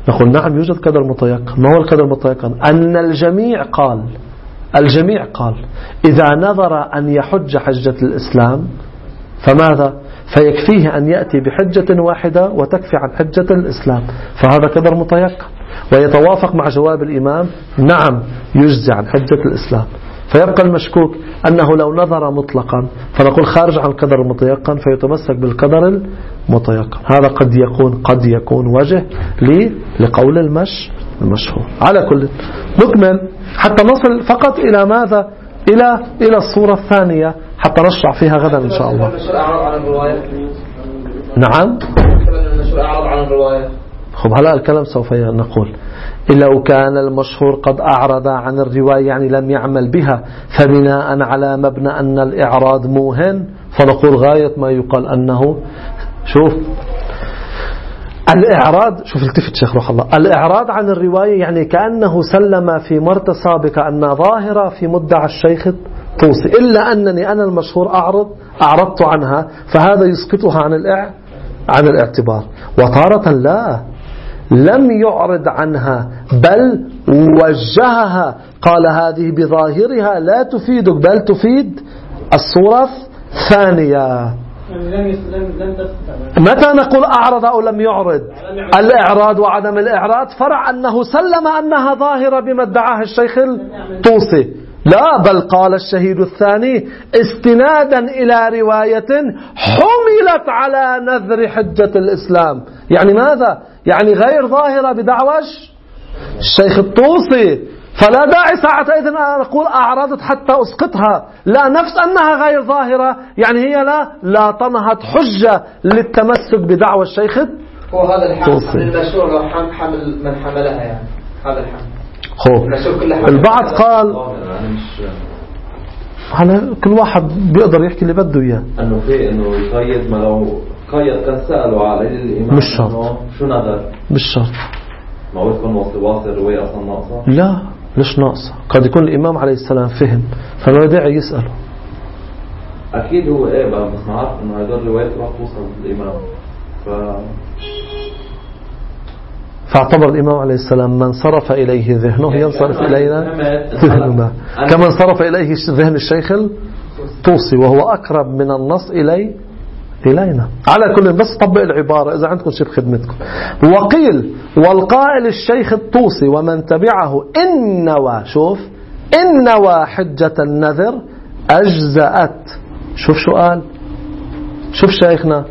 نقول نعم يوجد قدر متيقن. ما هو القدر المتيقن؟ أن الجميع قال الجميع قال إذا نظر أن يحج حجة الإسلام فماذا؟ فيكفيه أن يأتي بحجة واحدة وتكفي عن حجة الإسلام، فهذا قدر متيقن ويتوافق مع جواب الإمام نعم يجزي عن حجة الإسلام. فيبقى المشكوك أنه لو نظر مطلقا فنقول خارج عن القدر المتيقن فيتمسك بالقدر المتيقن. هذا قد يكون قد يكون وجه لقول المش المشهور. على كل نكمل حتى نصل فقط إلى ماذا؟ إلى إلى الصورة الثانية حتى نشرع فيها غدا إن شاء الله. نعم. خب هلا الكلام سوف نقول لو كان المشهور قد أعرض عن الرواية يعني لم يعمل بها، فبناء على مبنى أن الإعراض موهن فنقول غاية ما يقال أنه شوف الإعراض. شوف التفت شيخ روح الله. الإعراض عن الرواية يعني كأنه سلم في مرة سابقة أن ظاهرة في مدعى الشيخ الطوسي، إلا أنني أنا المشهور أعرض أعرضت عنها فهذا يسقطها عن الإع عن الاعتبار. وتارة لا لم يعرض عنها بل وجهها، قال هذه بظاهرها لا تفيدك بل تفيد الصورة الثانية. متى نقول أعرض أو لم يعرض؟ الإعراض وعدم الإعراض فرع أنه سلم أنها ظاهرة بما ادعاه الشيخ الطوسي، لا بل قال الشهيد الثاني استنادا إلى رواية حملت على نذر حجة الإسلام. يعني ماذا؟ يعني غير ظاهرة بدعوى الشيخ الطوسي، فلا داعي ساعتئذ أن أقول أعرضت حتى أسقطها، لا نفس أنها غير ظاهرة يعني هي لا لا تنهض حجة للتمسك بدعوى الشيخ الطوسي. هو هذا الحمل المشهور حمل من حملها يعني هذا الحمل. خو البعض قال على كل واحد بيقدر يحكي اللي بده اياه انه في انه يقيد، ما لو قيد كان سألوا على الامام مش شرط شو نظر مش شرط ما هو يكون واصل الرواية اصلا ناقصة. لا ليش ناقصة؟ قد يكون الامام عليه السلام فهم فما داعي يسأله. اكيد هو ايه بس ما عارف انه هذول الروايات راح توصل للامام ف فاعتبر الإمام عليه السلام من صرف إليه ذهنه ينصرف إلينا ذهننا كما انصرف إليه ذهن الشيخ الطوسي وهو أقرب من النص إلي إلينا. على كل بس طبق العبارة إذا عندكم شيء بخدمتكم. وقيل والقائل الشيخ الطوسي ومن تبعه إن نوى شوف إن نوى حجة النذر أجزأت. شوف شو قال شوف شيخنا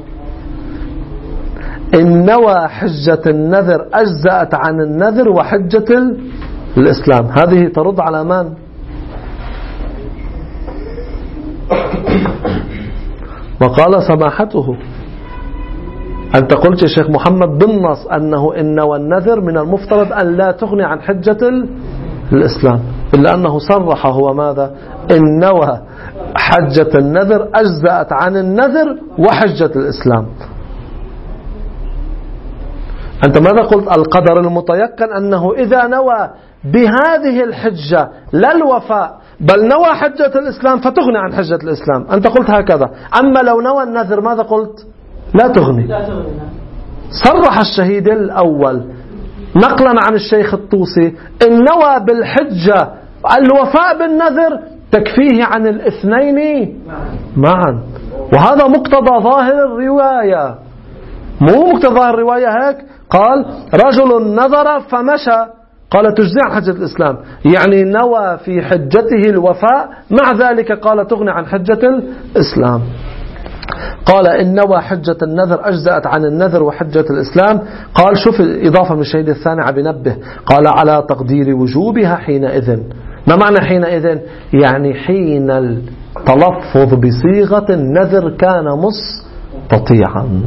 إن نوى حجة النذر أجزأت عن النذر وحجة الإسلام. هذه ترد على من؟ وقال سماحته أنت قلت يا شيخ محمد بالنص أنه إن نوى النذر من المفترض أن لا تغني عن حجة الإسلام، إلا أنه صرح هو ماذا؟ إن نوى حجة النذر أجزأت عن النذر وحجة الإسلام. أنت ماذا قلت؟ القدر المتيقن أنه إذا نوى بهذه الحجة لا الوفاء بل نوى حجة الإسلام فتغني عن حجة الإسلام. أنت قلت هكذا. أما لو نوى النذر ماذا قلت؟ لا تغني. صرح الشهيد الأول نقلا عن الشيخ الطوسي إن نوى بالحجة الوفاء بالنذر تكفيه عن الاثنين معا، وهذا مقتضى ظاهر الرواية. مو مقتضى الرواية هيك قال رجل نظر فمشى قال تجزي عن حجة الإسلام، يعني نوى في حجته الوفاء مع ذلك قال تغني عن حجة الإسلام. قال إن نوى حجة النذر أجزأت عن النذر وحجة الإسلام. قال شوف إضافة من الشهيد الثاني عم بينبه قال على تقدير وجوبها حينئذ. ما معنى حينئذ؟ يعني حين التلفظ بصيغة النذر كان مستطيعا.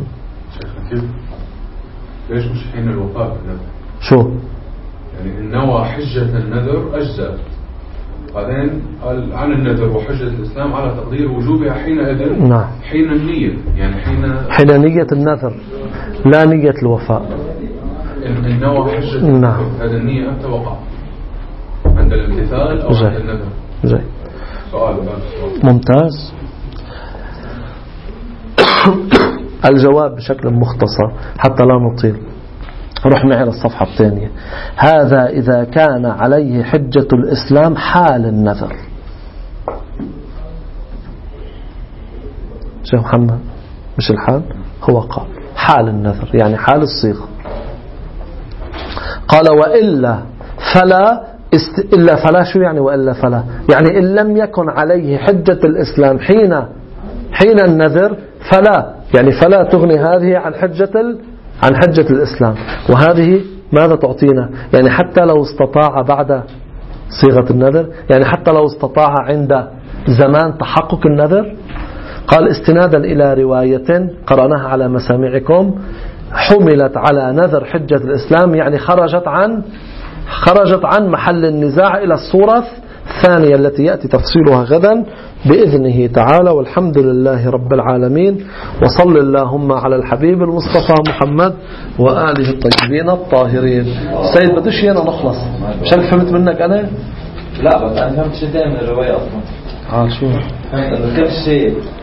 ليش مش حين الوفاء بالنذر؟ شو يعني النوى حجة النذر أجزأ، بعدين قال عن النذر وحجة الإسلام على تقدير وجوبها حينئذ. نعم. حين النية يعني حين حين نية النذر لا نية الوفاء. النوى حجة. نعم. هذا النية أمتى وقع؟ عند الامتثال أو جاي. عند النذر؟ جاي. سؤال ممتاز. الجواب بشكل مختصر حتى لا نطيل. روح معي للصفحة الثانية. هذا إذا كان عليه حجة الإسلام حال النذر. شيخ محمد مش الحال، هو قال حال النذر يعني حال الصيغة. قال وإلا فلا است... إلا فلا شو يعني وإلا فلا؟ يعني إن لم يكن عليه حجة الإسلام حين حين النذر فلا، يعني فلا تغني هذه عن حجة ال... عن حجة الإسلام. وهذه ماذا تعطينا؟ يعني حتى لو استطاع بعد صيغة النذر، يعني حتى لو استطاع عند زمان تحقق النذر. قال استنادا إلى رواية قرأناها على مسامعكم حملت على نذر حجة الإسلام، يعني خرجت عن خرجت عن محل النزاع إلى الصورة الثانية التي يأتي تفصيلها غدا بإذنه تعالى. والحمد لله رب العالمين، وصل اللهم على الحبيب المصطفى محمد وآله الطيبين الطاهرين. سيد بدوش هنا نخلص، مش أنا فهمت منك أنا؟ لا بس أنا فهمت شيء من الرواية أصلا. آه شو؟ فهمت كيف شيء